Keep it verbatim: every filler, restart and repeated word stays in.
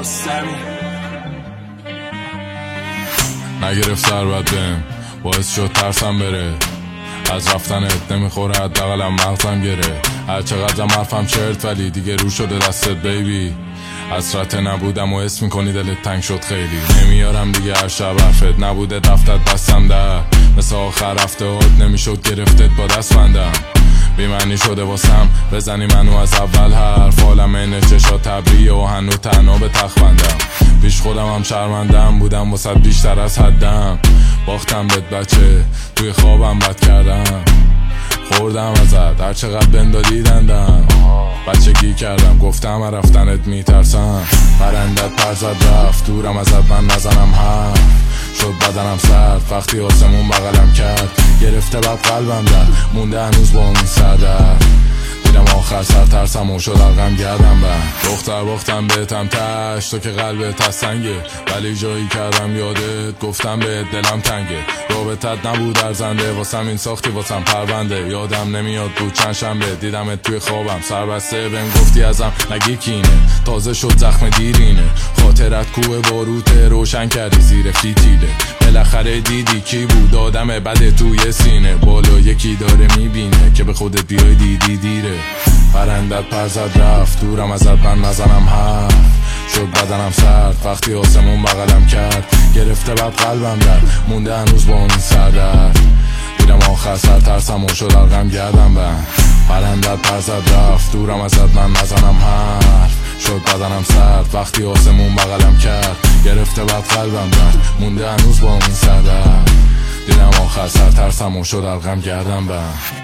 نگرفت ثروت بهم، باعث شد ترسم بره. از رفتنت نمیخوره حداقلم مغزم گره. هر چقدرم حرفم چرت ولی دیگه رو شده دستت بیبی. حسرت نبودم و اسم میکنی دلت تنگ شد خیلی. نمیارم دیگه هر شب حرفت نبوده دفتت بستم در. مثل آخر رفتهات نمیشد گرفتت با دست بندم. بیمعنی شده واسم بزنی منو از اول حرف. عالمه نچشا تبریه و هنو تنها به تخت بندم. پیش خودم هم شرمندم بودم واسه بیشتر از حدم. باختم بهت بچه توی خوابم بد کردم. خوردم ازت هر چقدر بندادی دندم. بچگی کردم گفتم رفتنت میترسم. پرندت پر زد رفت دورم ازت من نزنم حرف. شد بدنم سرد وقتی آسمون بغلم کرد. گرفته بد قلبم در مونده هنوز با اون سر در. دیدم آخر سر ترسم و شد غم گردم بر. دختر باختم بهتم تش تو که قلبت از سنگه. ولی جایی کردم یادت گفتم به دلم تنگه. رابطت نبود ارزنده واسم این ساختی واسم پرونده. یادم نمیاد بود چند شنبه دیدمت توی خوابم سربسته. بهم گفتی ازم نگی کینه تازه شد زخم دیرینه. خاطرت کوه باروته روشن کردی زیر فیتیله. بالاخره دیدی کی بود آدم بده توی سینه. بالا یکی داره میبینه که به خودت بیای دیدی دیره. پرندت پر زد رفت دورم ازت من نزنم حرف. شد بدنم سرد وقتی آسمون بغلم کرد. گرفته بد قلبم در مونده هنوز با اون سر در. دیدم آخر سر ترسم و شد غم گردم بر. پرندت پر زد رفت دورم ازت من نزنم حرف. شد بدنم سرد وقتی آسمون بغلم کرد. گرفته بد قلبم در مونده هنوز با اون سر در. دیدم آخر سر ترسم و شد غم گردم بر.